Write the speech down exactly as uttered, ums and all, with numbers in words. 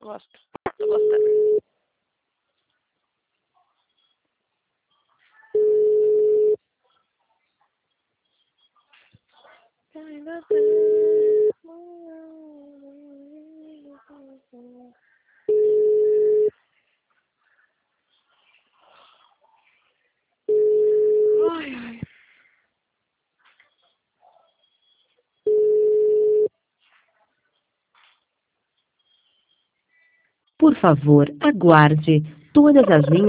Gosto. Tô gostando. Ai, ai. Por favor, aguarde. Todas as linhas